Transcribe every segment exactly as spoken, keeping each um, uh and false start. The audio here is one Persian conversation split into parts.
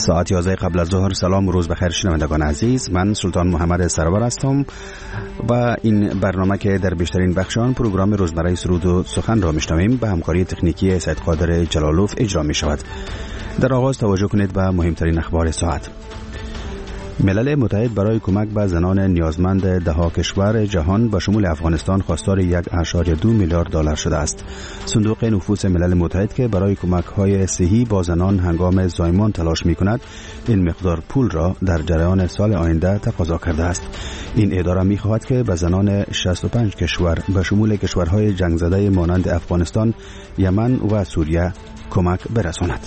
ساعت یازده قبل از ظهر. سلام و روز بخیر شنوندگان عزیز، من سلطان محمد سرور هستم و این برنامه که در بیشترین بخشان پروگرام روزمره سرود و سخن را میشنویم به همکاری تکنیکی سید قادر جلالوف اجرا می شود. در آغاز توجه کنید به مهمترین اخبار ساعت. ملل متحد برای کمک به زنان نیازمند دهها کشور جهان به شمول افغانستان خواستار یک و دو میلیارد دلار شده است. صندوق نفوس ملل متحد که برای کمک‌های صحی با زنان هنگام زایمان تلاش می‌کند، این مقدار پول را در جریان سال آینده تقاضا کرده است. این اداره می‌خواهد که به زنان شصت و پنج کشور به شمول کشورهای جنگ زده مانند افغانستان، یمن و سوریه کمک برساند.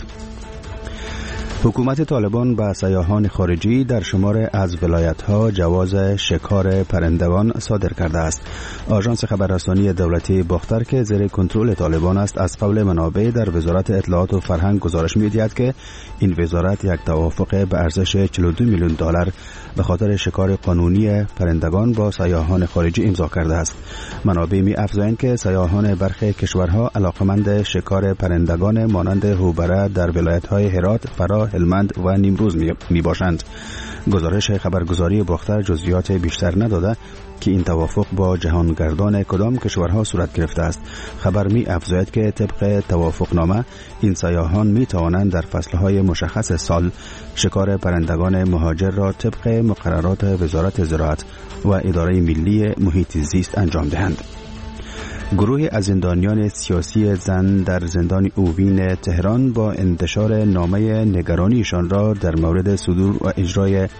حکومت طالبان به سیاحان خارجی در شمار از ولایت‌ها جواز شکار پرندگان صادر کرده است. آژانس خبررسانی دولتی باختر که زیر کنترل طالبان است، از قول منابع در وزارت اطلاعات و فرهنگ گزارش می‌دهد که این وزارت یک توافق به ارزش چهل و دو میلیون دلار به خاطر شکار قانونی پرندگان با سیاحان خارجی امضا کرده است. منابع می‌افزایند که سیاحان برخی کشورها علاقمند شکار پرندگان مانند هوبره در ولایت‌های هرات، فرا، هلمند و نیمروز می باشند. گزارش خبرگزاری باختر جزئیات بیشتر نداده که این توافق با جهانگردان کدام کشورها صورت گرفته است. خبر می افزاید که طبق توافق نامه این سیاحان می توانند در فصلهای مشخص سال شکار پرندگان مهاجر را طبق مقررات وزارت زراعت و اداره ملی محیط زیست انجام دهند. گروه از زندانیان سیاسی زن در زندان اوین تهران با انتشار نامه نگرانیشان را در مورد صدور و اجرای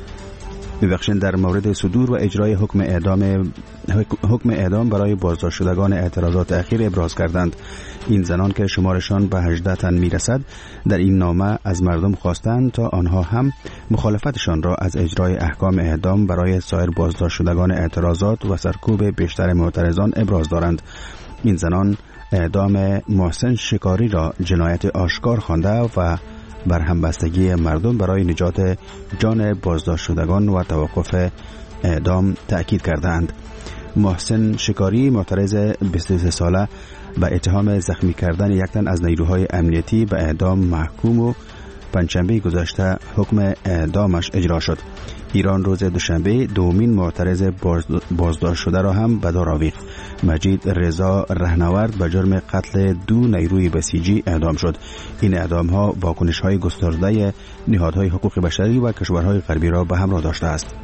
ببخشید در مورد صدور و اجرای حکم اعدام حکم اعدام برای بازداشت شدگان اعتراضات اخیر ابراز کردند. این زنان که شمارشان به هجده تن میرسد در این نامه از مردم خواستند تا آنها هم مخالفتشان را از اجرای احکام اعدام برای سایر بازداشت شدگان اعتراضات و سرکوب بیشتر معترضان ابراز دارند. این زنان اعدام محسن شکاری را جنایت آشکار خوانده و بر همبستگی مردم برای نجات جان بازداشت شدگان و توقف اعدام تأکید کردند. محسن شکاری معترض بیست و سه ساله به اتهام زخمی کردن یک تن از نیروهای امنیتی به اعدام محکوم و پنجشنبه گذشته حکم اعدامش اجرا شد. ایران روز دوشنبه دومین معترض بازداشت شده را هم به دار آویخت. مجید رضا رهنورد به جرم قتل دو نیروی بسیجی اعدام شد. این اعدام ها واکنش های گسترده نهادهای حقوق بشری و کشورهای غربی را به همراه داشته است.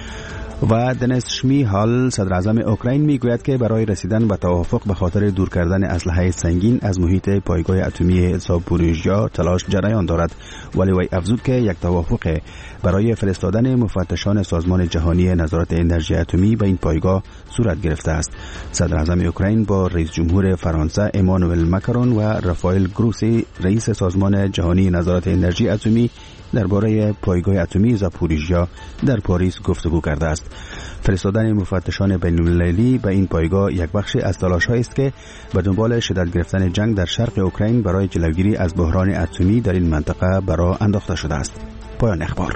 و دنیس شمیهال صدر اعظم اوکراین میگوید که برای رسیدن به توافق به خاطر دور کردن اسلحه سنگین از محیط پایگاه اتمی زاپوریژیا تلاش جریان دارد، ولی وی افزود که یک توافق برای فرستادن مفتشان سازمان جهانی نظارت انرژی اتمی به این پایگاه صورت گرفته است. صدر اعظم اوکراین با رئیس جمهور فرانسه امانوئل ماکرون و رافائل گروسی رئیس سازمان جهانی نظارت انرژی اتمی درباره پایگاه اتمی زاپوریژیا در پاریس گفتگو کرده است. فرستادن مفتشان بین‌المللی به این پایگاه یک بخش از تلاش‌هایی است که به دنبال شدت گرفتن جنگ در شرق اوکراین برای جلوگیری از بحران اتمی در این منطقه برآ انداخته شده است. پایان اخبار.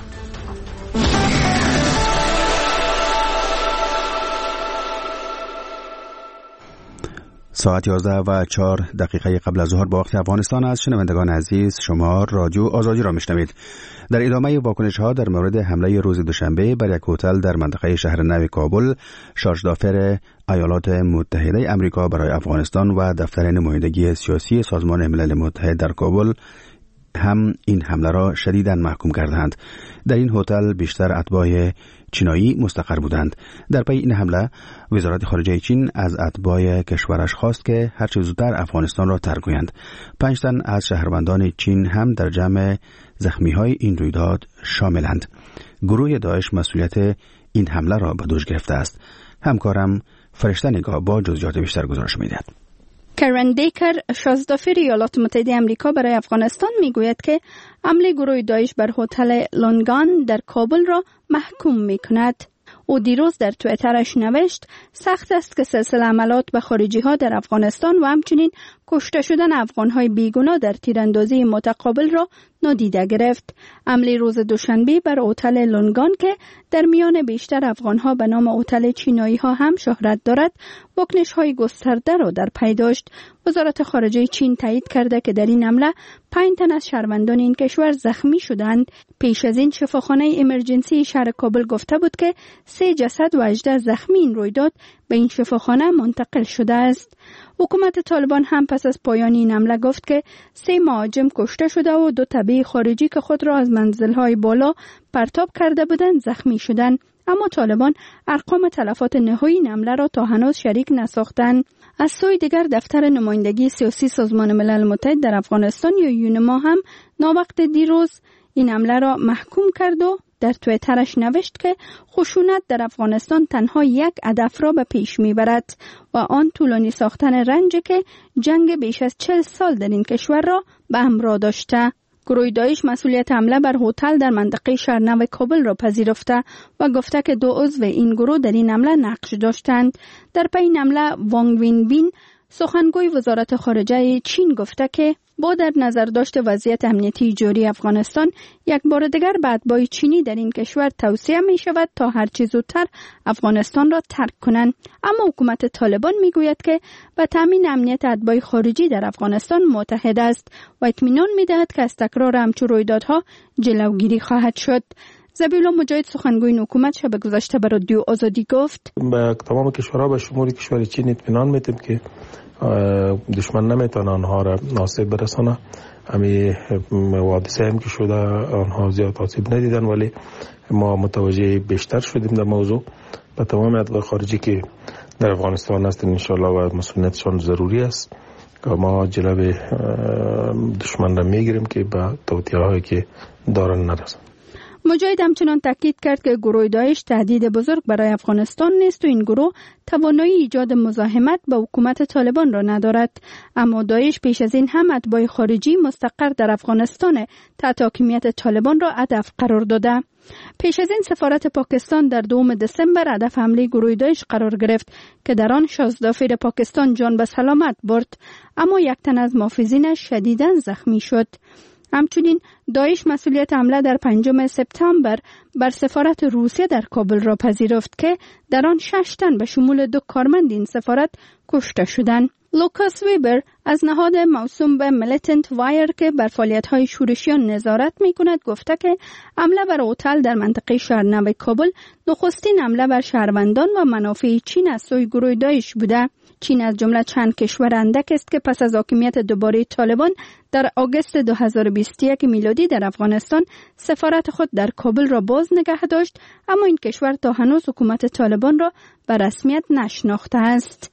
ساعت یازده و چهار دقیقه قبل از ظهر با وقت افغانستان است. شنوندگان عزیز، شما رادیو آزادی را میشنوید. در ادامه واکنش ها در مورد حمله روز دوشنبه بر یک هتل در منطقه شهر نو کابل، شارژ دافر ایالات متحده آمریکا برای افغانستان و دفتر نمایندگی سیاسی سازمان ملل متحد در کابل هم این حمله را شدیداً محکوم کردند. در این هتل بیشتر اتباع چینایی مستقر بودند. در پی این حمله وزارت خارجه چین از اتباع کشورش خواست که هر چه زودتر افغانستان را ترک کنند. پنج تن از شهروندان چین هم در جمع زخمی‌های این رویداد شاملند. گروه داعش مسئولیت این حمله را به دوش گرفته است. همکارم فرشته نگاه با جزئیات بیشتر گزارش می‌دهد. کرن دیکر، شازدافر ایالات متحده آمریکا برای افغانستان میگوید که حمله گروه داعش بر هتل لونگان در کابل را محکوم میکند. او دیروز در توییترش نوشت: سخت است که سلسله حملات به خارجی ها در افغانستان و همچنین کشته شدن افغان‌های بیگناه در تیراندازی متقابل را نادیده گرفت. حمله روز دوشنبه بر هتل لونگان که در میان بیشتر افغان‌ها به نام هتل چینایی‌ها هم شهرت دارد، واکنش‌های گسترده را در پی داشت. وزارت خارجه چین تایید کرده که در این حمله پنج تن از شهروندان این کشور زخمی شدند. پیش از این شفاخانه امرجنسی شهر کابل گفته بود که سه جسد و هجده زخمی این رویداد به این شفاخانه منتقل شده است. حکومت طالبان هم پس از پایان این حمله گفت که سه مهاجم کشته شده و دو تبع خارجی که خود را از منزل‌های بالا پرتاب کرده بودند زخمی شدند. اما طالبان ارقام تلفات نهایی این حمله را تا هنوز شریک نساختند. از سوی دیگر دفتر نمایندگی سیاسی سازمان ملل متحد در افغانستان یا یونما هم ناوقت دیروز این حمله را محکوم کرد و در توییترش نوشت که خشونت در افغانستان تنها یک هدف را به پیش میبرد و آن طولانی ساختن رنج که جنگ بیش از چهل سال در این کشور را به همراه داشته. گروه داعش مسئولیت حمله بر هتل در منطقه شهرنو کابل را پذیرفته و گفته که دو عضو این گروه در این حمله نقش داشتند. در پی این حمله وانگ وین بین سخنگوی وزارت خارجه چین گفته که با در نظر داشت وضعیت امنیتی جاری افغانستان یک بار دیگر به اتباع چینی در این کشور توصیه می شود تا هرچه زودتر افغانستان را ترک کنند. اما حکومت طالبان می گوید که به تامین امنیت اتباع خارجی در افغانستان متحد است و اطمینان می دهد که از تکرار همچون رویدادها جلوگیری خواهد شد. ذبیح الله مجاهد سخنگوی حکومت شب گذشته به رادیو آزادی گفت به تمام کشورها به شمول کشور چین اطمینان میدیم که دشمن نمیتونه آنها را آسیب برسانه. همین حادثه هم که شده آنها زیاد آسیب ندیدن، ولی ما متوجه بیشتر شدیم در موضوع. به تمام اتباع خارجی که در افغانستان هستند انشالله و مسئولیتشان ضروری است که ما جلوی دشمن را میگیریم که به توطئه‌هایی که دارن نرسن. مجاهد همچنان تاکید کرد که گروه داعش تهدید بزرگ برای افغانستان نیست و این گروه توانایی ایجاد مزاحمت با حکومت طالبان را ندارد. اما داعش پیش از این هم اتباع خارجی مستقر در افغانستان تحت حاکمیت طالبان را هدف قرار داده. پیش از این سفارت پاکستان در دوم دسامبر هدف حمله گروه داعش قرار گرفت که در آن شازدافیر پاکستان جان به سلامت برد، اما یک تن از محافظینش شدیداً زخمی شد. همچنین داعش مسئولیت حمله در پنجم سپتامبر بر سفارت روسیه در کابل را پذیرفت که در آن شش تن به شمول دو کارمند این سفارت کشته شدند. لوکاس ویبر از نهاد موسوم به میلیتنت وایر که بر فعالیت‌های شورشیان نظارت می‌کند گفته که حمله بر هتل در منطقه شهرنو کابل نخستین حمله بر شهروندان و منافع چین از سوی گروه داعش بوده. چین از جمله چند کشور اندک است که پس از حاکمیت دوباره طالبان در آگوست دو هزار و بیست و یک میلادی در افغانستان سفارت خود در کابل را باز نگه داشت، اما این کشور تا هنوز حکومت طالبان را به رسمیت نشناخته است.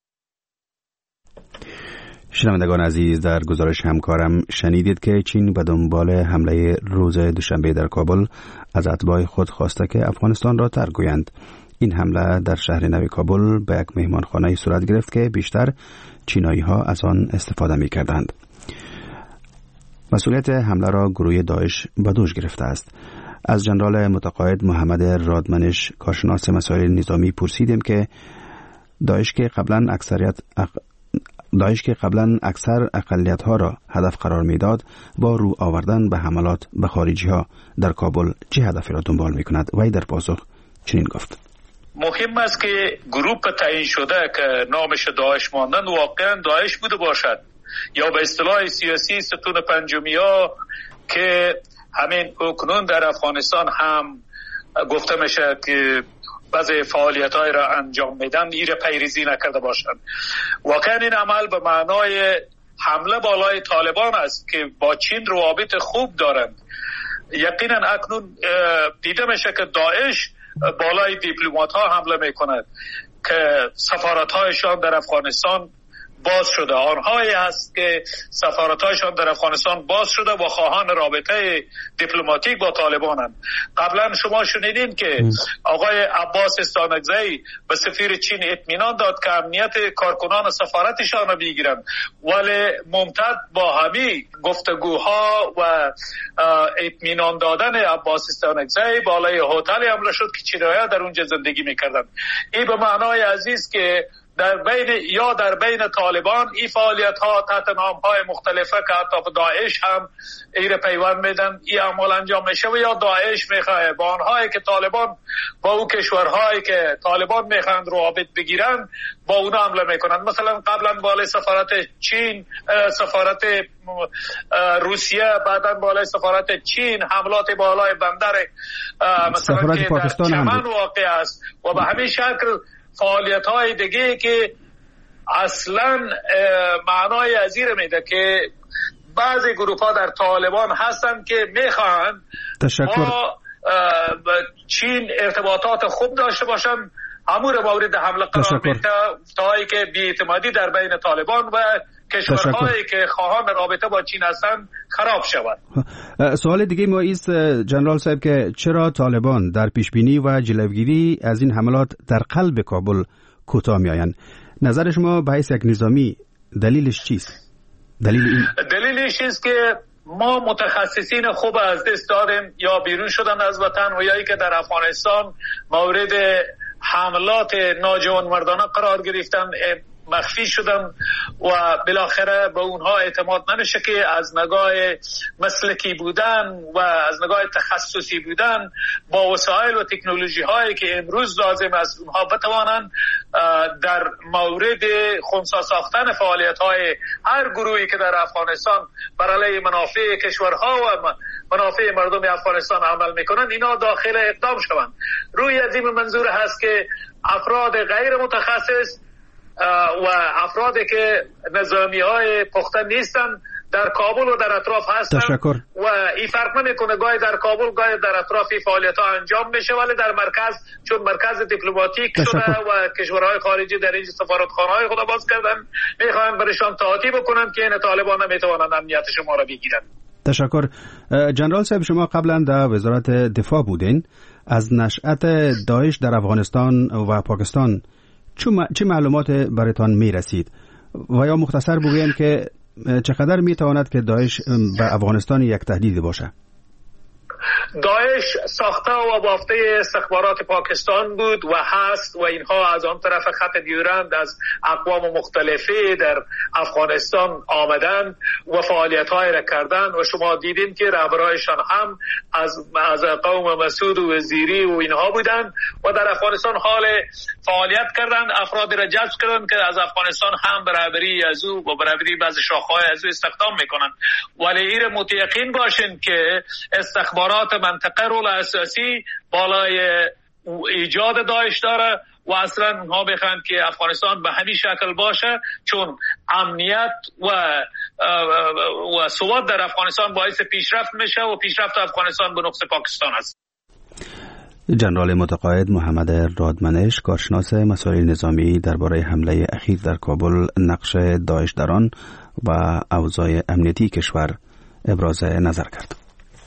شنوندگان عزیز، در گزارش همکارم شنیدید که چین به دنبال حمله روز دوشنبه در کابل از اتباع خود خواسته که افغانستان را ترک گویند. این حمله در شهر نو کابل به یک مهمانخانه صورت گرفت که بیشتر چینایی ها از آن استفاده می کردند. مسئولیت حمله را گروه داعش به دوش گرفته است. از جنرال متقاعد محمد رادمنش کارشناس مسائل نظامی پرسیدیم که داعش که قبلا اکثریت اق... داعش که قبلا اکثر اقلیت ها را هدف قرار میداد، با رو آوردن به حملات به خارجی ها در کابل چه هدفی را دنبال می کند؟ وی در پاسخ چنین گفت: مهم است که گروه تعیین شده که نامش داعش ماندن واقعا داعش بوده باشد یا به اصطلاح سیاسی ستون پنجمی ها که همین اکنون در افغانستان هم گفته میشه که بعضی فعالیت های را انجام میدن ایره پیریزی نکرده باشند. واقعا این عمل به معنای حمله بالای طالبان است که با چین روابط خوب دارند. یقینا اکنون دیده میشه که داعش بالای دیپلمات ها حمله میکند که سفارت هایشان در افغانستان باز شده. آنهایی هست که سفارت‌هایشان در افغانستان باز شده و خواهان رابطه دیپلماتیک با طالبانند. قبلا شما شنیدین که آقای عباس استانکزی به سفیر چین اطمینان داد که امنیت کارکنان سفارتشان را بگیرند، ولی ممتد با همین گفتگوها و اطمینان دادن عباس استانکزی بالای هتل حمله شد که چینایی‌ها در اونجا زندگی میکردند. این به معنای عزیز که در بین یا در بین طالبان این فعالیت ها تحت نام های مختلفه که حتی داعش هم ایره پیوند میدن این اعمال انجام میشه و یا داعش میخواه با آنهایی که طالبان با او کشورهایی که طالبان میخوان روابط بگیرن با اونا حمله میکنن. مثلا قبلا بالای سفارت چین، سفارت روسیه، بعدا بالای سفارت چین حملات بالای بندر مثلا که در چمن واقع است و به همین شکل فعالیت های دیگه که اصلا معنای ازیر میده که بعضی گروه ها در طالبان هستن که میخوان با چین ارتباطات خوب داشته باشن، امور مورد حمله قرار میده تا که بی‌اعتمادی در بین طالبان و کشورهایی که خواهان رابطه با چین هستند خراب شود. سوال دیگه ما ایست جنرال صاحب که چرا طالبان در پیشبینی و جلوگیری از این حملات در قلب کابل کوتاه میآیند؟ نظر شما به حیث یک نظامی دلیلش چیست؟ دلیل این دلیلش است که ما متخصصین خوب از دست داریم، یا بیرون شدن از وطن و یا ای که در افغانستان مورد حملات ناجوانمردانه قرار گرفتن، مخفی شدن و بالاخره به اونها اعتماد نمیشه که از نگاه مسلکی بودن و از نگاه تخصصی بودن با وسایل و تکنولوژی هایی که امروز لازم است اونها بتوانند در مورد خنثی ساختن فعالیت های هر گروهی که در افغانستان برای منافع کشورها و منافع مردم افغانستان عمل میکنن اینا داخل اقدام شوند. روی از این منظور هست که افراد غیر متخصص و افرادی که نظامی های پخته نیستن در کابل و در اطراف هستن تشکر. و این فرق نمیکنه گاهی در کابل گاهی در اطراف این فعالیت ها انجام میشه، ولی در مرکز چون مرکز دیپلماتیک شده و کشورهای خارجی در این سفارتخانه های خود باز کردن میخوان برشان تعاطی بکنن که این طالبان نمیتوانند امنیت شما را بگیرن. تشکر. جنرال صاحب شما قبلا در وزارت دفاع بودین، از نشأت داعش در افغانستان و پاکستان چه معلومات براتان می رسید و یا مختصر بگویم که چقدر می تواند که داعش به افغانستان یک تهدید باشه؟ داعش ساخته و بافته استخبارات پاکستان بود و هست و اینها از آن طرف خط دیورند از اقوام مختلفی در افغانستان آمدن و فعالیت های را کردن و شما دیدین که رهبرایشان هم از از قوم مسعود و وزیری و اینها بودن و در افغانستان حال فعالیت کردن، افرادی را جذب کردن که از افغانستان هم برابری از او و برابری بعض شاخه‌های از او استخدام میکنن. ولی این متیقین باشین که استخبارات منطقه رول اساسی بالای ایجاد داعش داره و اصلا اونها بخواهند که افغانستان به همین شکل باشه، چون امنیت و و ثبات در افغانستان باعث پیشرفت میشه و پیشرفت افغانستان به نقص پاکستان است. جنرال متقاعد محمد رادمنش، کارشناس مسائل نظامی، درباره حمله اخیر در کابل، نقش داعش در آن و اوضاع امنیتی کشور ابراز نظر کرد.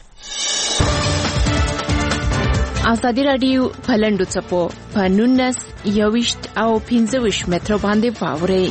ازادي رادیو پلندو چپو په نونس یوشت او پینځوش متر باندې واوري.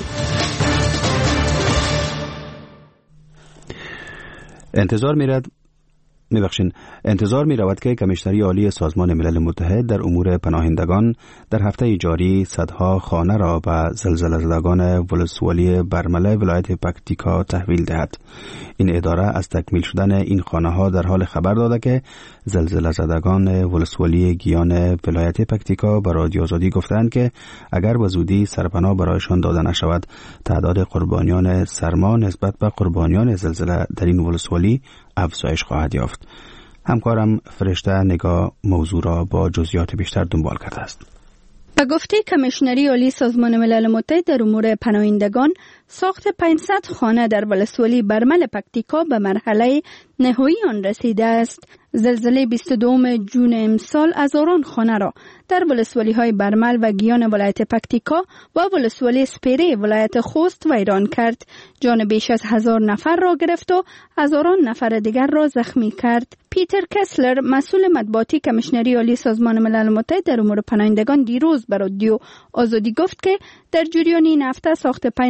انتظار میرد میبخشین انتظار می رود که کمیشنری عالی سازمان ملل متحد در امور پناهندگان در هفته جاری صدها خانه را به زلزله زدگان ولسوالی برمله ولایت پکتیکا تحویل دهد. این اداره از تکمیل شدن این خانه ها در حال خبر داده که زلزله زدگان ولسوالی گیان ولایت پکتیکا به رادیو آزادی گفتند که اگر به زودی سرپناه برایشان داده نشود تعداد قربانیان سرما نسبت به قربانیان زلزله در این ولسوالی افزایش خواهد یافت. همکارم فرشته نگاه موضوع را با جزئیات بیشتر دنبال کرده است. به گفته کمیشنری عالی سازمان ملل متحد در امور پناهندگان، ساخت پانصد خانه در ولسوالی برمل پکتیکا به مرحله نهایی آن رسیده است. زلزله بیست و دوم جون امسال هزاران خانه را در ولسوالی های برمل و گیان ولایت پکتیکا و ولسوالی سپیره ولایت خوست ویران کرد. جان بیش از هزار نفر را گرفت و هزاران نفر دیگر را زخمی کرد. پیتر کسلر، مسئول مطبوعاتی کمیشنری عالی سازمان ملل متحد در امور پناهندگان، دیروز به رادیو آزادی گفت که در جریان این هفته ساخت پانصد خانه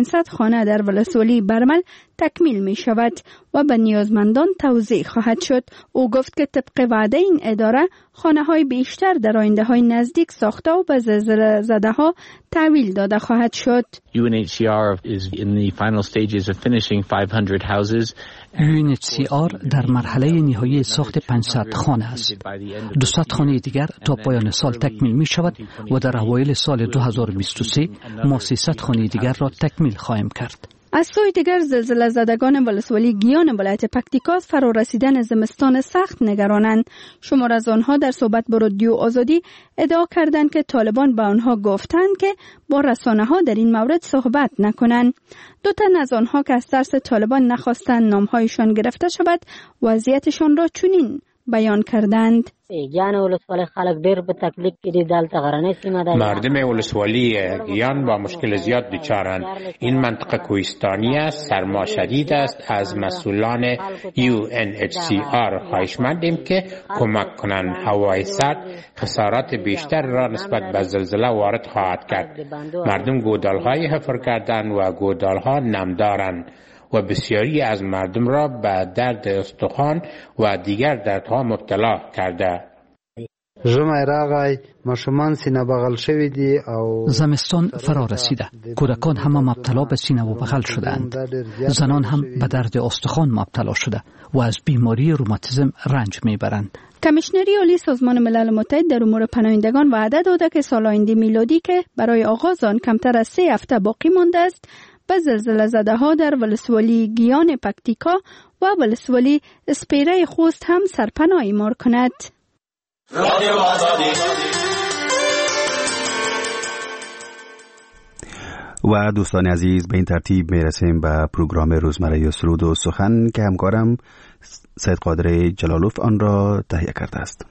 خانه در ولسوالی برمل تکمیل می شود و به نیازمندان توزیع خواهد شد. او گفت که طبق وعده این اداره خانه های بیشتر در آینده های نزدیک ساخته و به زلزله زده ها تحویل داده خواهد شد. یو ان اچ سی آر is in the final stages of finishing five hundred houses. یو ان اچ سی آر در مرحله نهایی ساخت پانصد خانه است. دویست خانه دیگر تا پایان سال تکمیل می شود و در اوایل سال دو هزار و بیست و سه ما سیصد خانه دیگر را تکمیل خواهیم کرد. از سوی دیگر زلزله زدگان ولسوالی گیان ولایت پکتیکا فرا رسیدن زمستان سخت نگرانند. شمار از آنها در صحبت با رادیو آزادی ادعا کردند که طالبان به آنها گفتند که با رسانه‌ها در این مورد صحبت نکنند. دو تن از آنها که از ترس طالبان نخواستند نامهایشان گرفته شود وضعیتشان را چنین بیان کردند. مردم ولسوالی گیان با مشکل زیاد دچارند. این منطقه کوهستانی است، سرما شدید است. از مسئولان یو ان اچ سی آر خواهشمندیم که کمک کنند. هوای سرد خسارات بیشتر را نسبت به زلزله وارد خواهد کرد. مردم گودال‌های حفر کردند و گودال‌ها نم دارند و بسیاری از مردم را به درد استخوان و دیگر دردها مبتلا کرده. زمستان فرا رسیده. کودکان هم مبتلا به سینه و بغل شدند. زنان هم به درد استخوان مبتلا شده و از بیماری روماتیسم رنج میبرند. کمیشنری عالی سازمان ملل متحد در امور پناهندگان وعده داده که سال آینده میلادی که برای آغاز آن کمتر از سه هفته باقی مانده است به زلزله زده ها در ولسوالی گیان پکتیکا و ولسوالی اسپیره خوست هم سرپناه اعمار کند. و دوستان عزیز به این ترتیب میرسیم به پروگرام روزمره سرود و سخن که همکارم سید قادر جلالوف آن را تهیه کرده است.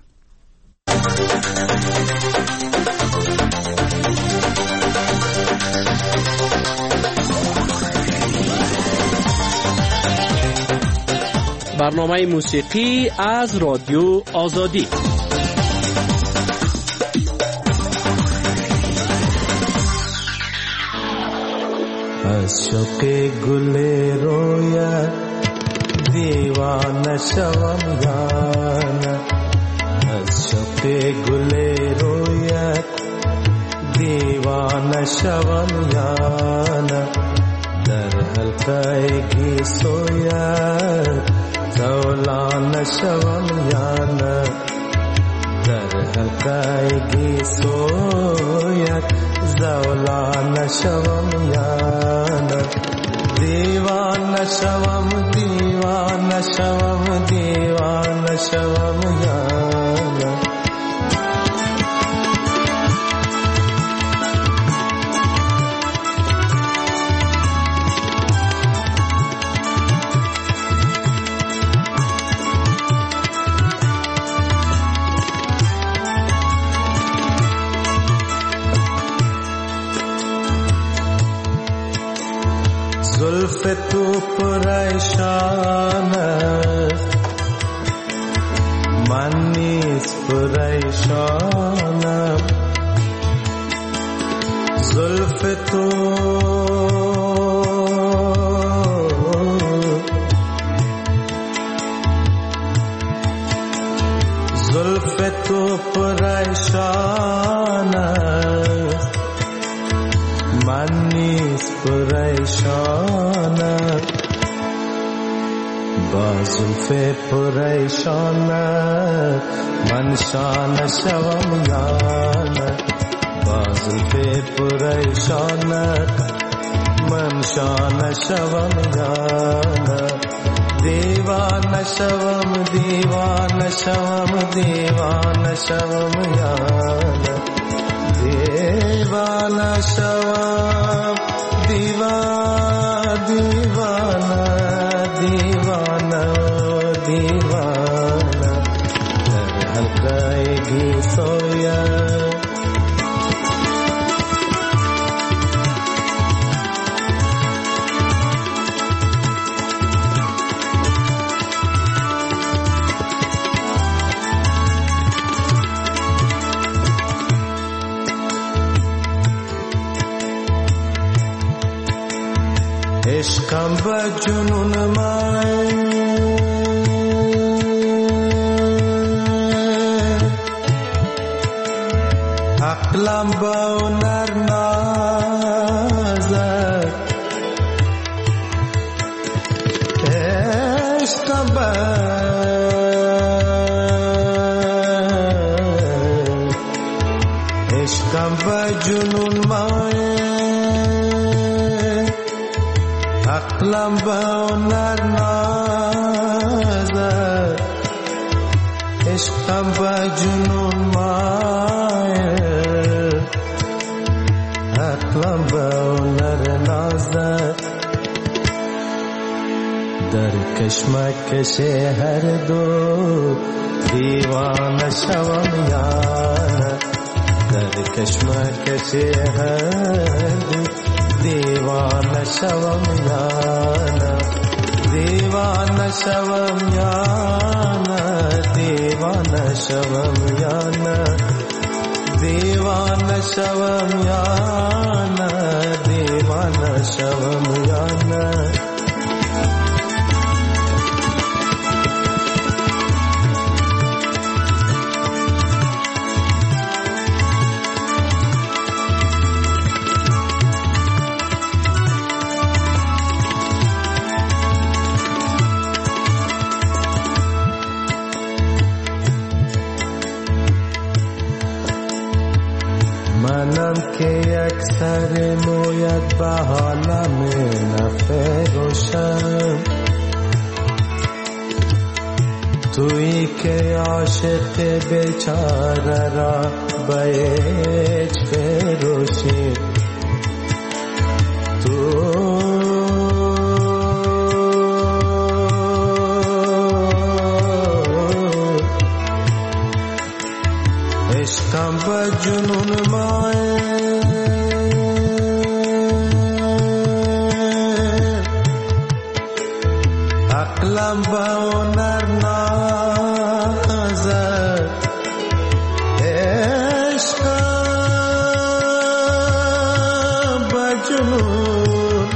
برنامه موسیقی از رادیو آزادی. از شوق گل رویت دیوانه شوم یانه، از شوق گل رویت دیوانه شوم یانه، در حلقه گیسویت زولانه شوم یانه، در حلقه گیسویت زولانه شوم یانه، دیوانه شوم دیوانه شوم دیوانه شوم یانه. زلف تو پریشان است من نیز پریشانم، زلف تو زلف تو پریشان است من نیز پریشانم، با زلف پریشانم من شانه شوم یانه، با زلف پریشانم من شانه شوم یانه، دیوانه شوم دیوانه شوم دیوانه شوم یانه، دیوانه شوم دیوانه دیوانه دیوانه دیوانه، در حلقه گیسویت عشقم به جنون من عقلم به هنر نازد عشقم به عشقم به جنون من عقلم به هنر نازد عشقم به جنون من عقلم به هنر نازد در کشمکش هر دو دیوانه شوم یا نه در کشمکش هر دو دیوانه شوم یا نه دیوانه شوم یا نه دیوانه شوم یا نه دیوانه شوم یا نه دیوانه شوم یا نه منم که یک سر مویت به حالم نفروشم تویی که عاشق بیچاره را به هیچ فروشی تو عشقم به جنون من عقلم به هنر نازد عشقم به جنون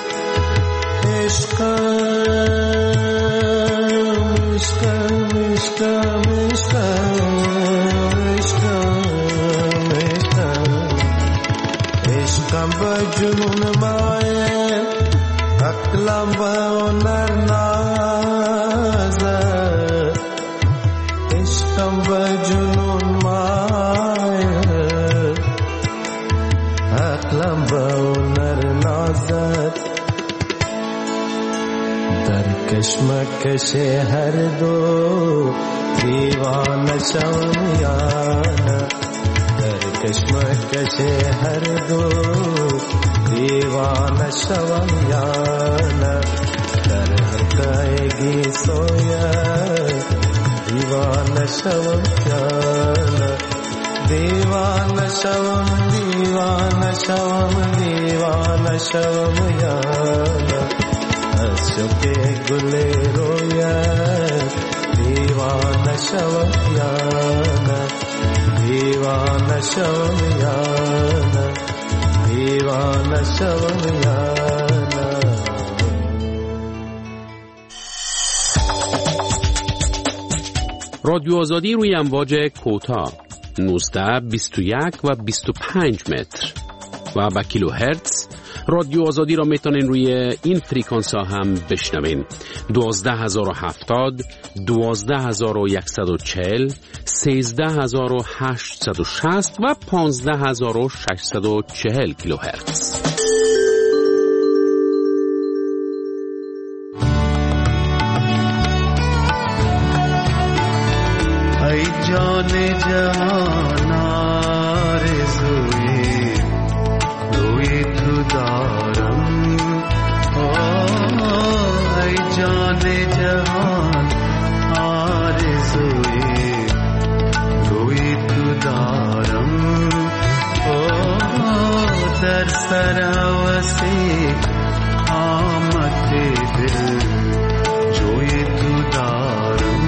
عشقم عشقم عشقم عشقم به جنون من عقلم به هنر نازد عشقم به جنون من عقلم به هنر نازد در کشمکش هر دو دیوانه شوم یا نه در کشمکش هر دو دیوانه شوم یا نه در حقایقی سویت دیوانه شوم یا نه دیوانه شوم دیوانه شوم دیوانه شوم یا نه از شوق گل رویت دیوانه شوم یا نه دیوانه شوم یا نه دیوانه شوم یا نه رادیو آزادی روی امواج کوتاه نوزده بیست و یک و بیست و پنج متر و با کیلو هرتز. رادیو آزادی را میتونین روی این فریکانس ها هم بشنوین: دوازده هزار و هفتاد، دوازده هزار و صد و چهل، سیزده هزار و هشتصد و شصت و پانزده هزار و ششصد و چهل کیلو هرتز. ای جان جهان آرزوی روی تو دارم، ای جان جهان آرزوی روی تو دارم، در سر هوسی آمد دل جوی تو دارم.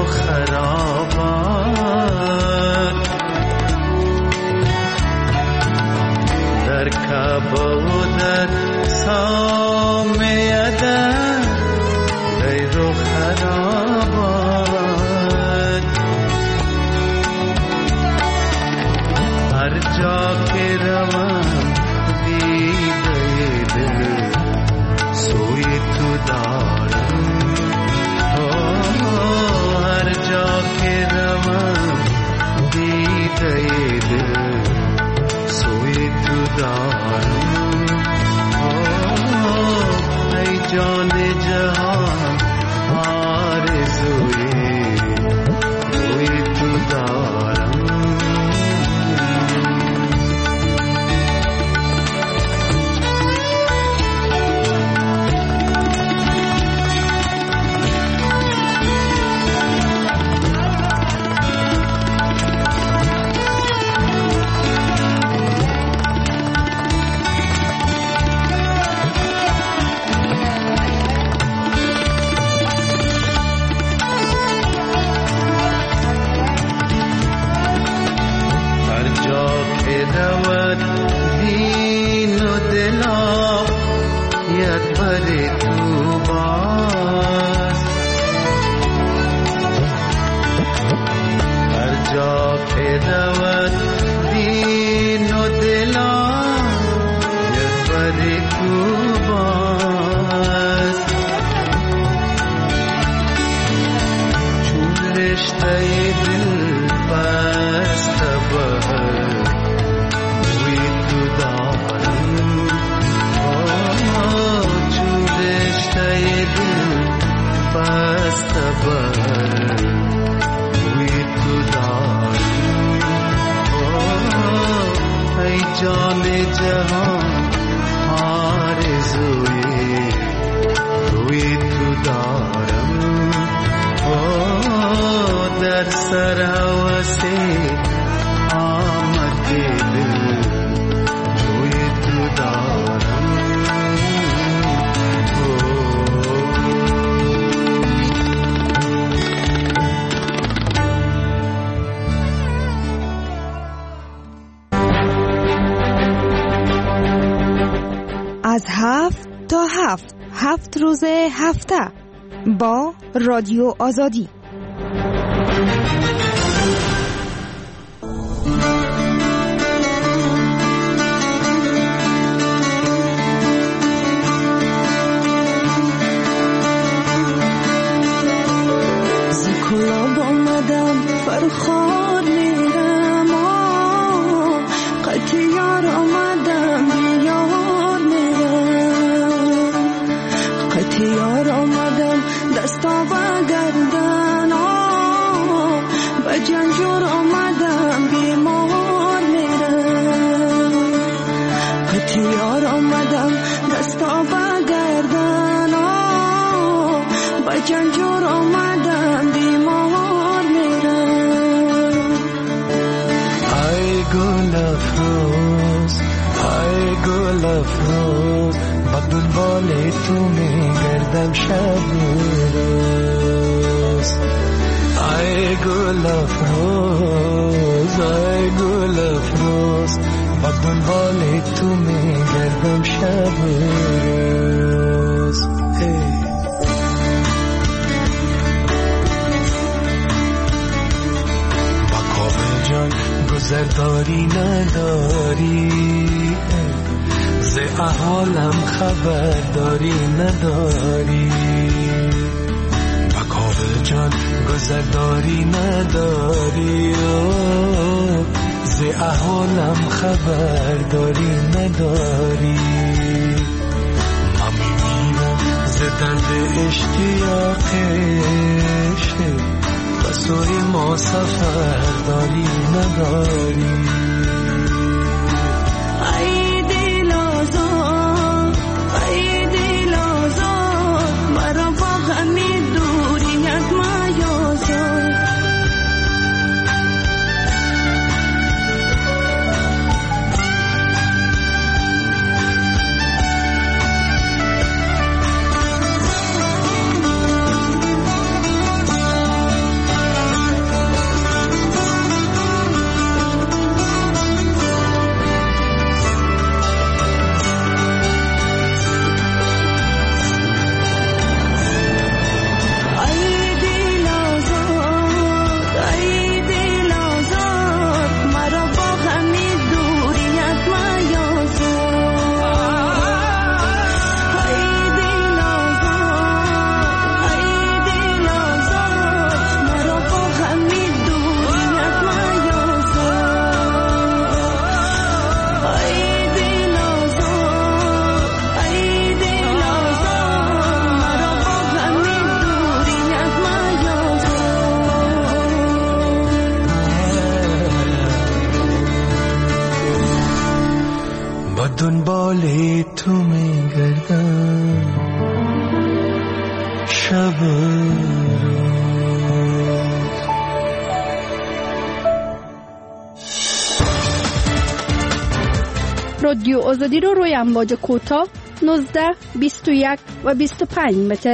خرابات در کعبه و در سامه در غیر و خرابات هر جا که روم دیده دل سوی تو دارم هر جا که روم دیده دل سوی تو دارم ای جان جهان آرزوی روی تو دارم از هفت تا هفت هفت روز هفته با رادیو آزادی. زکلاب آمدم فرخار میرم قطیار آمدم بیار میرم قطیار آمدم دستا بگردن به جنجور آمدم بیمار میرم قطیار آمدم دستا بگردن به جنجور آمدم بیمار میرم ای گل افروز ای گل افروز با دنبال تو میگردم شب روز ای گل افروز ای گل افروز با دنبال تو میگردم شب روز با کابل جان گذرداری نداری ز احوالم خبرداری نداری با کابل جان گذرداری نداری ز احوالم خبرداری نداری من میمیرم ز درد اشتیاقش و سوی ما سفرداری نداری ای دل آزاد ای دل آزاد مرا با غمی دوریت میازاد رادیو آزادی رو روی امواج کوتاه نوزده، بیست و یک و بیست و پنج متر.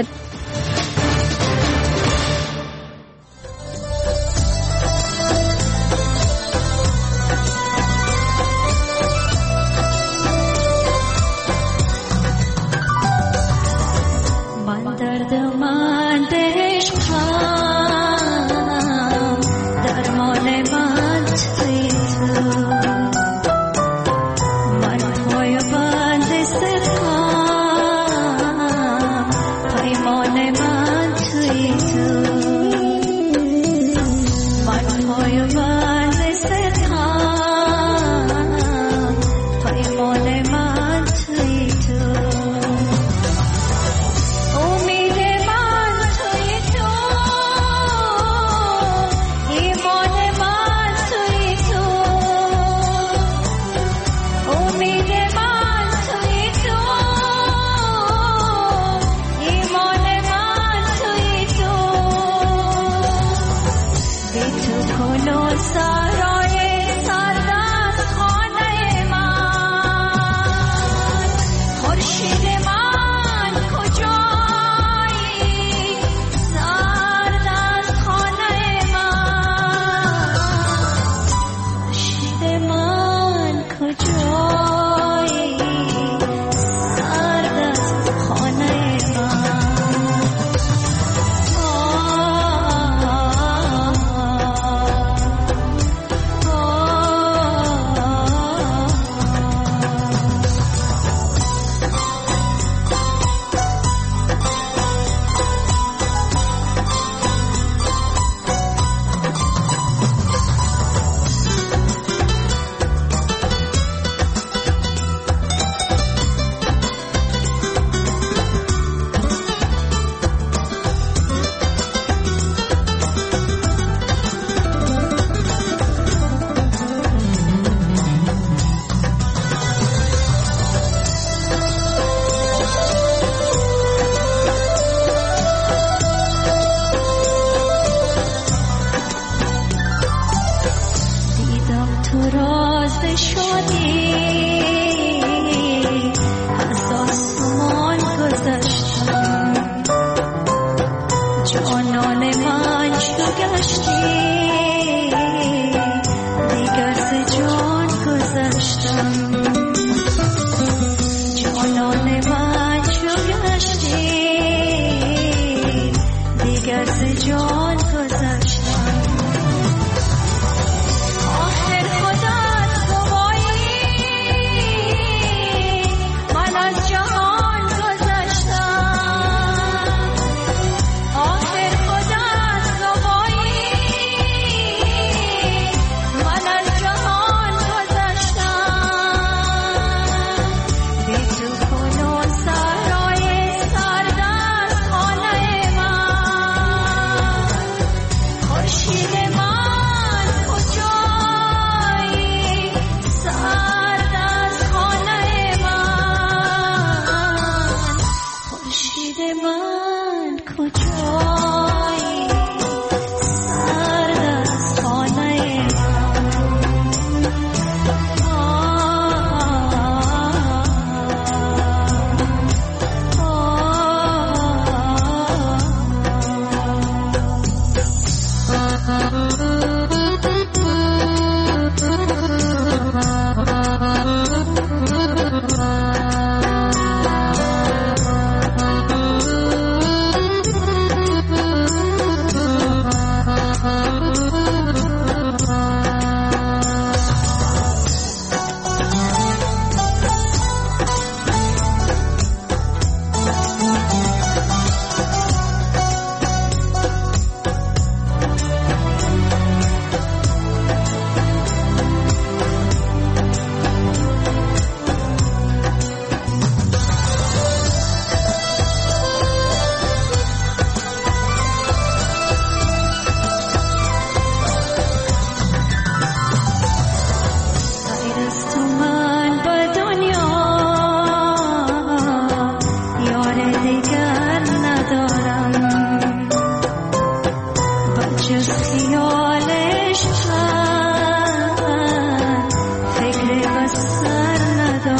خیالش هست فکر بسر ندارم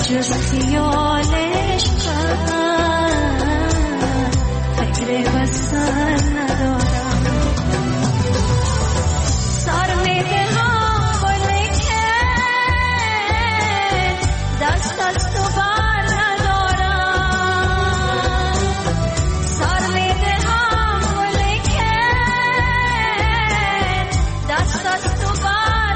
جز خیالش فکر وصل ندارم. سر میدهم ولیکن دست از تو بر ندارم. سر میدهم ولیکن دست از تو بر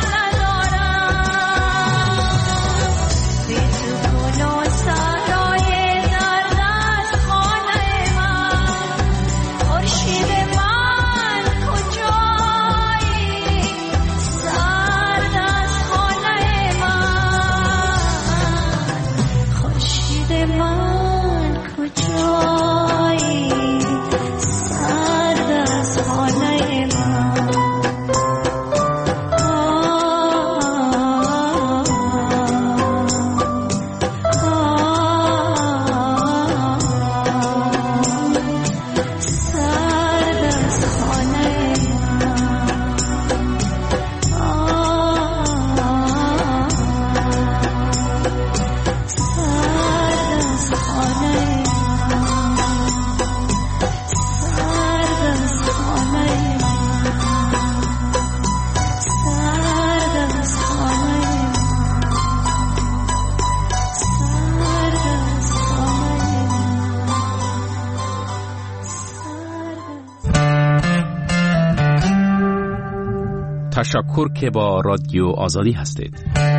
تشکر که با رادیو آزادی هستید.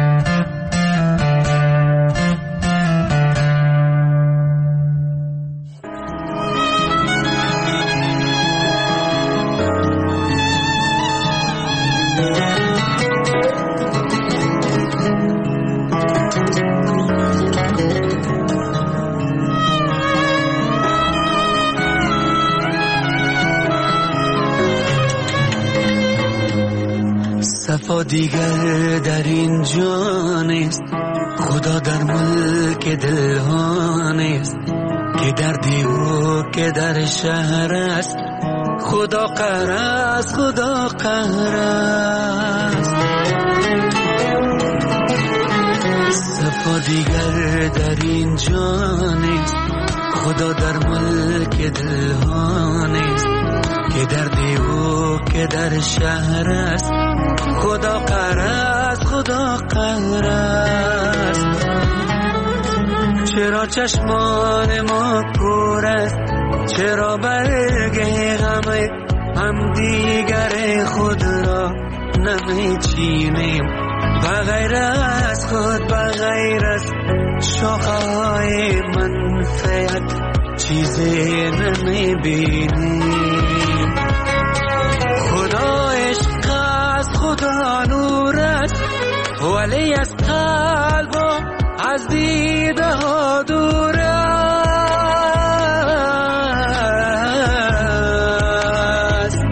صفا دیگر در این جا نیست، خدا در ملک دلها نیست، که دردی او که در شهر است، خدا قهر است، خدا قهر است. صفا دیگر در این جا نیست، خدا در ملک دلها نیست، که دردی او که در شهر است، خدا قهر است، خدا قهر است. چرا چشمان ما کور است، چرا برگ غم هم دیگر خود را نمی چینیم، بغیر از خود بغیر از شاخه های منفعت چیزی نمی بینیم. خدا عشق است، خدا نور است، ولی از قلب و از دیده ها دور است.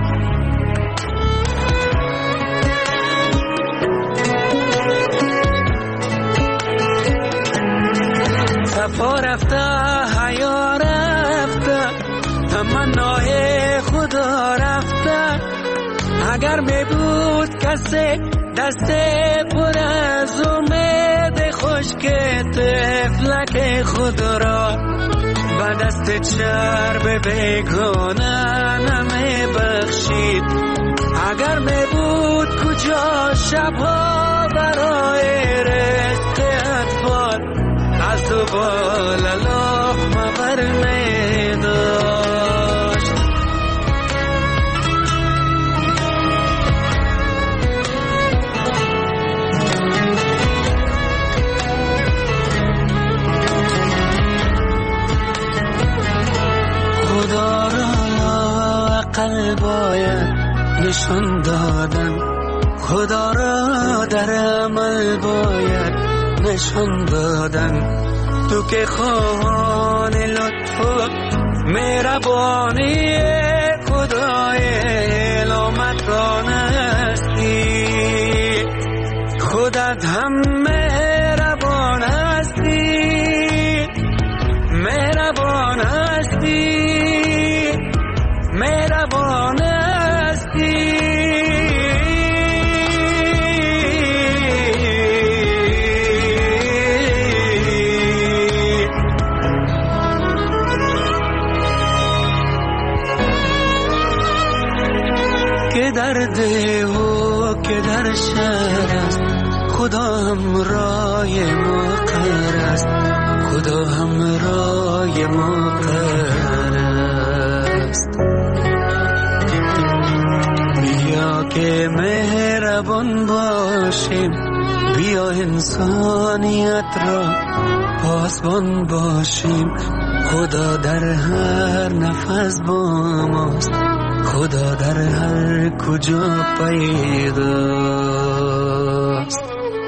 صفا رفته، حیا رفته، تمنای خدا رفته. اگر می بود کسی دست پر از امید خشک طفلک خود را و دست چرب بیگانه نمی بخشید. اگر می بود کجا شبها برای رزق اطفال از دوبال لقمه بر می داشت. خدا را عقل باید نشان دادن، خدا را در عمل باید نشان دادن. تو که خواهان لطف و مهربانی خدای علامتان هستی، خودت هم مهربان هستی، مهربان هستی، مهربان هستی. که در ده و که در شهر است خدا همراه ما قرار است خدا همراه ما قرار است بیا که مهربان باشیم بیا انسانیت را پاسبان باشیم خدا در هر نفس با ماست خدا در هر کجا پیداست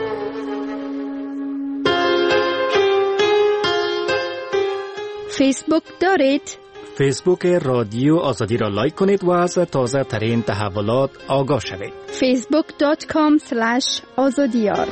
فیسبوک دارید؟ فیسبوک رادیو آزادی را لایک کنید و از تازه ترین تحولات آگاه شوید. فیسبوک دات کام اسلش آزادیار.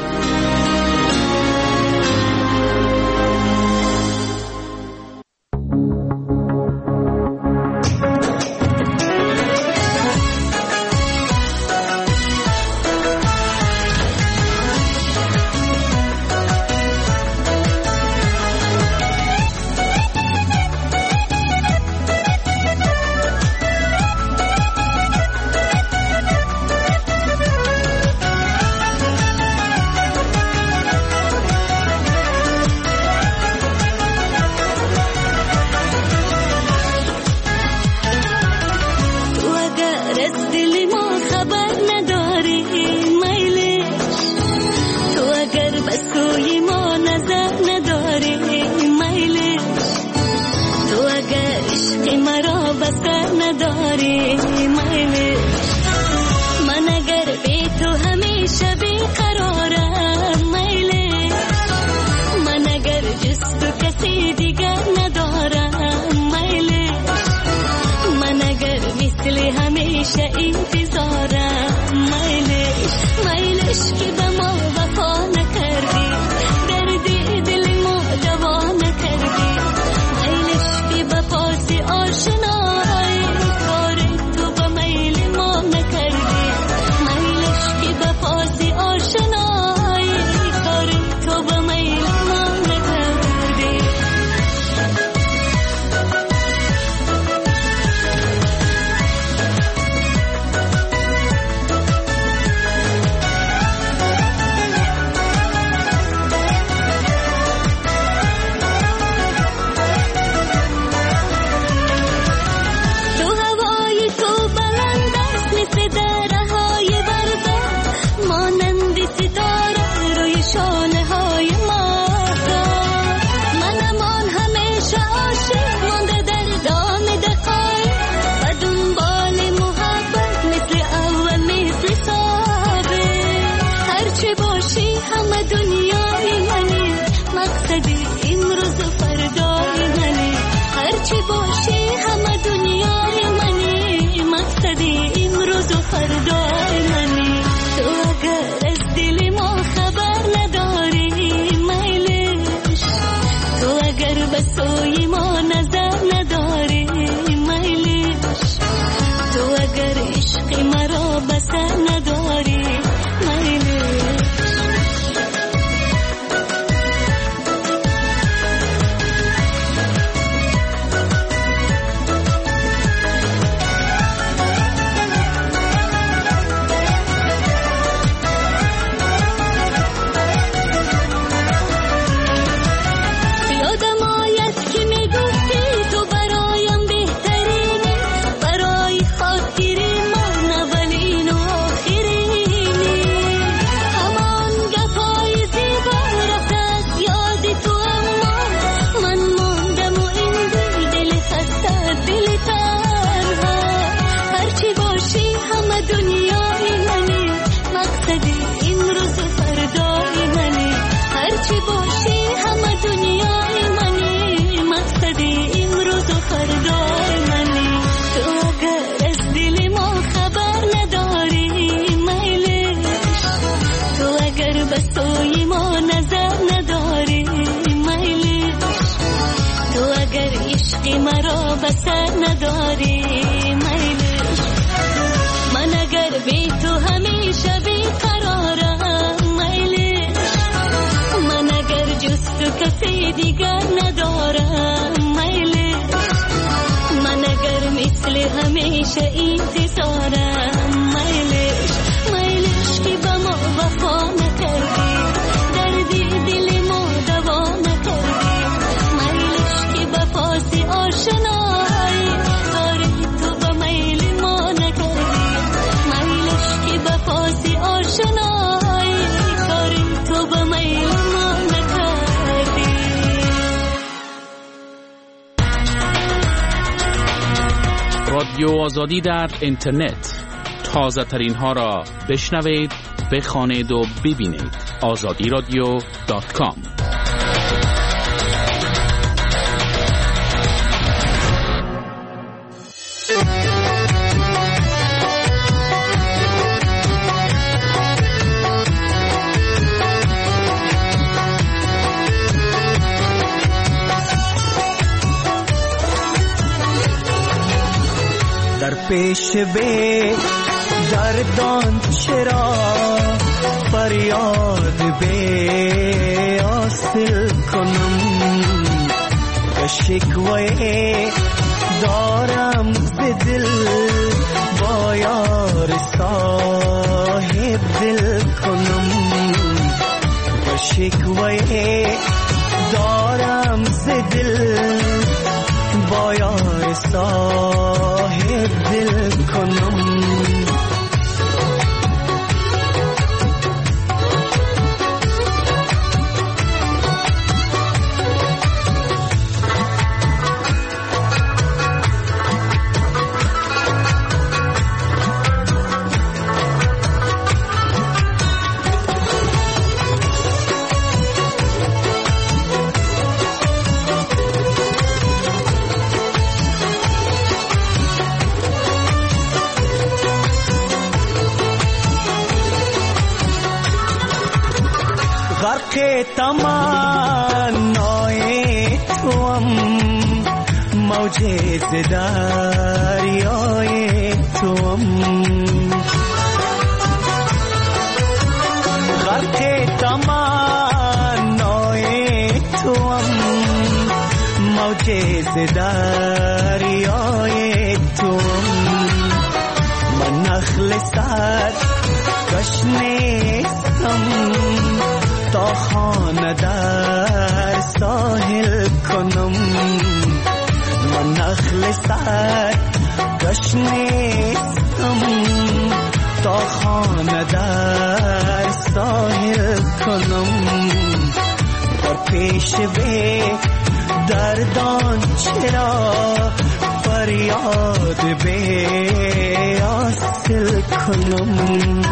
हमेशा इंतज़ार رادیو آزادی در اینترنت، تازه ترین ها را بشنوید، بخوانید و ببینید. آزادی رادیو دات کام. در پیش به دردان چرا فریاد به حاصل کنم، به شکوه دارم ز دل با یار صاحب دل کنم، به شکوه دارم ز دل با یار صاحب دل کنم. غرق تمنای توام، موج دریای توام، غرق تمنای توام، موج دریای توام. من نخل سر گشنستم تا خانه در ساحل کنم، من نخل سر گشنستم تا خانه در ساحل کنم. در پیش به دردان چرا فریاد به حاصل کنم.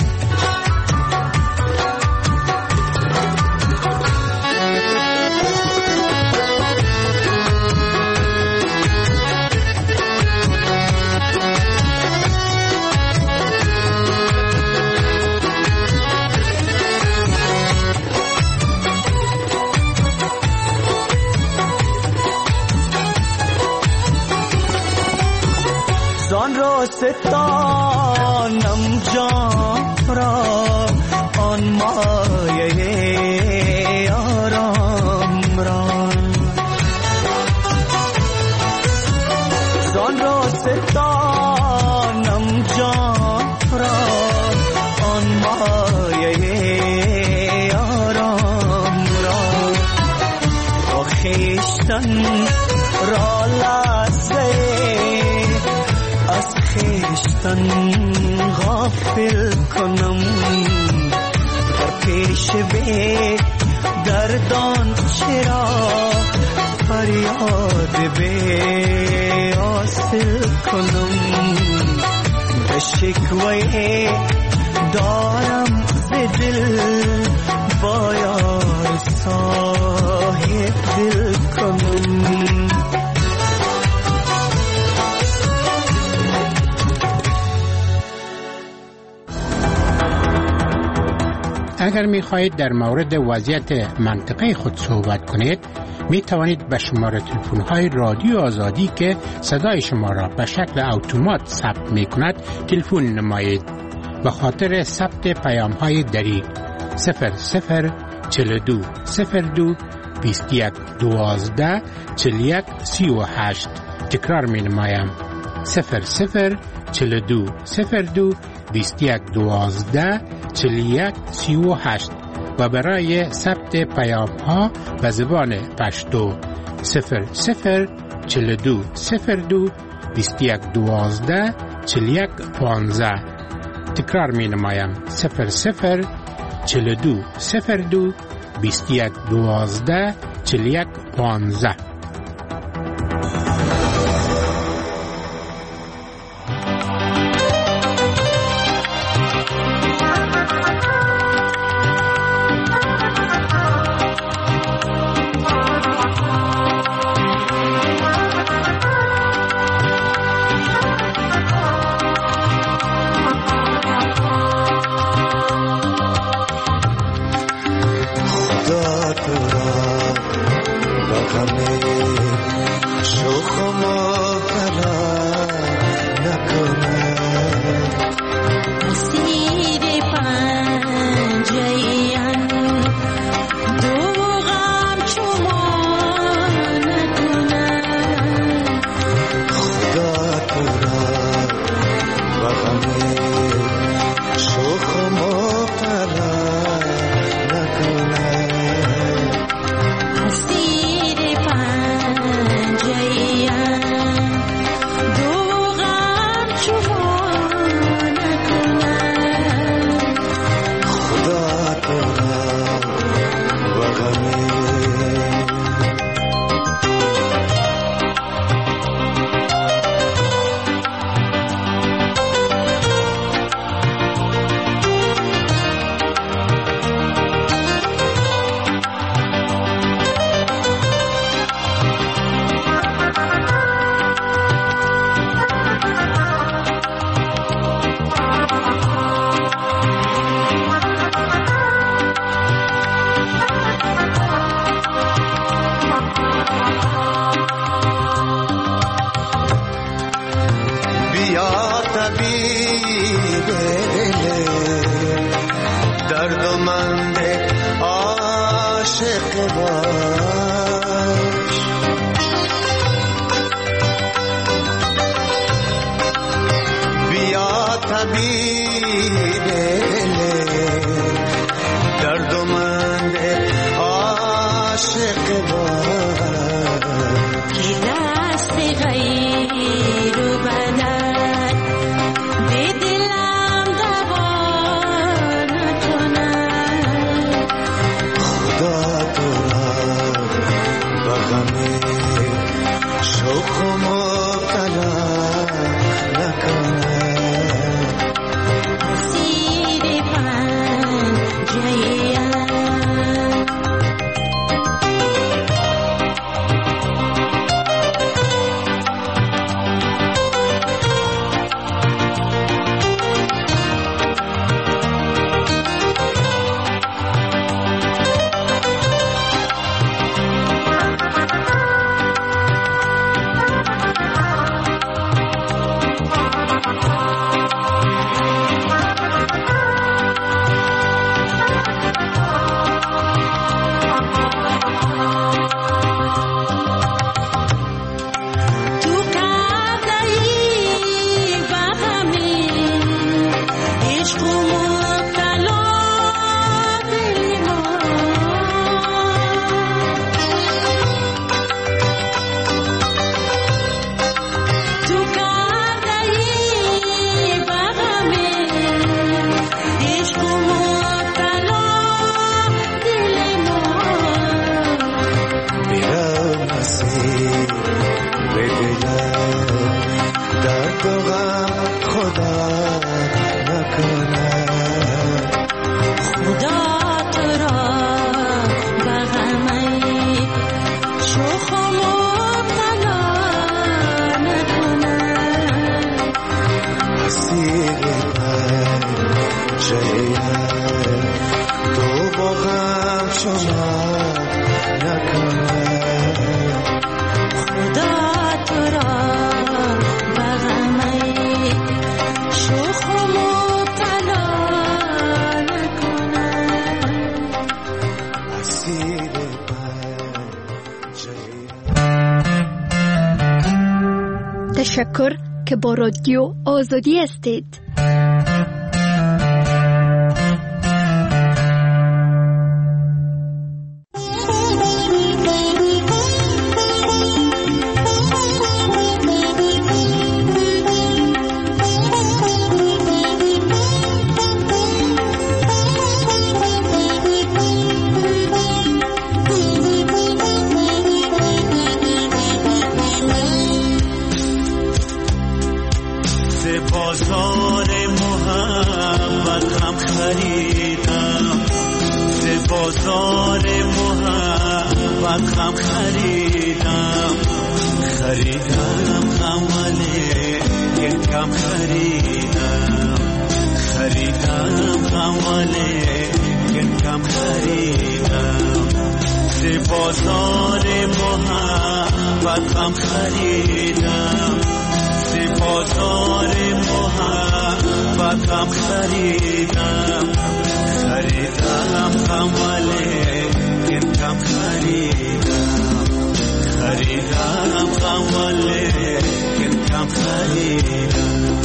زان را ستانم جان را، آن مایه آرام را، زان را ستانم جان را، آن مایه آرام را. با خویشتن را لحظه از خویشتن غافل کنم، در پیش به دردان چرا فریاد به حاصل کنم. به شکوه دارم ز دل با یار صاحب دل کنم. اگر می خواهید در مورد وضعیت منطقه خود صحبت کنید، می توانید به شماره تلفن های رادیو آزادی که صدای شما را به شکل اتومات ثبت می کند تلفن نمایید. به خاطر ثبت پیام های دریغ صفر صفر چهل و دو صفر دو بیست و یک دوازده چهل و یک سی و هشت. تکرار می نمایم صفر صفر چهل و دو صفر دو بیست و یک دوازده چهل و یک سی و هشت. و برای ثبت پیام ها به زبان پشتو صفر صفر چهل و دو صفر دو بیست و یک دوازده چهل و یک پانزده. تکرار می نمایم صفر صفر چهل و دو صفر دو بیست و یک دوازده چهل و یک پانزده. طبیب درد و مند عاشق باش بیا طبیب درد و مند عاشق باش که دست غیر و بدن به دلم دوا نکنن خدا تو را به غم شوق و مبتلا نکنن اسیر پنجه تشکر که با رادیو آزادی هستید. بازار محبت هم خریدم ز بازار محبت هم خریدم خریدم غماله کم خریدم خریدم غماله کم خریدم ز بازار محبت هم خریدم بازار محبت هم خریدم خریدم غماله کم خریدم خریدم غماله کم خریدم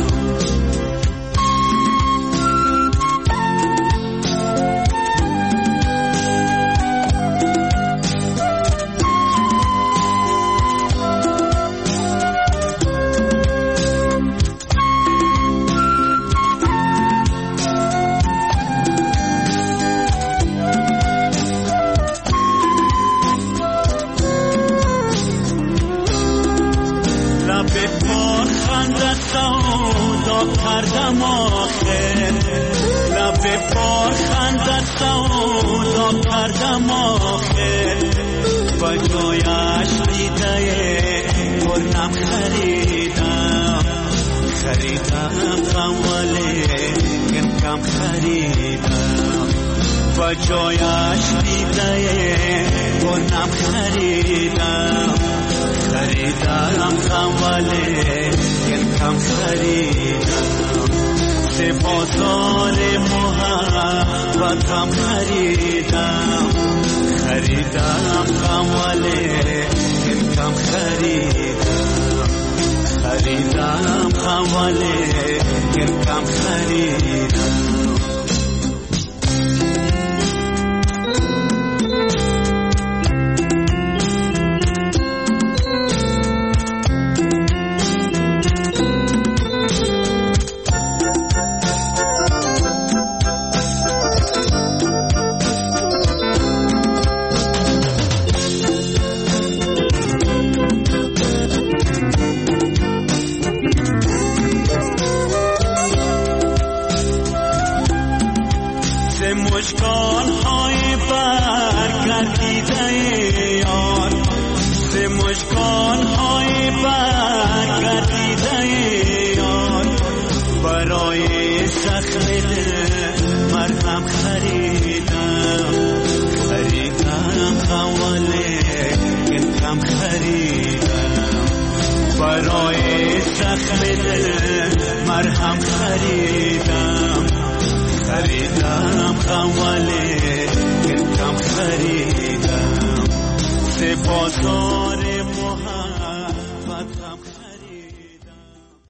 کردم آخر لب پار خندت سودا کردم آخر با جایش دیده پرنم خریدم خریدم غماله کم خریدم با جایش دیده پرنم خریدم خریدم غماله کم خریدم ماتم خریدم خریدم قماله کم خریدم خریدم قماله کم خریدم مشکان های برگردیده یار ز مشکان های برگردیده یار برای زخم دل مرهم خریدم خریدم قواله کم خریدم برای زخم دل مرهم خریدم خریدم قواله کم خریدم سپاسان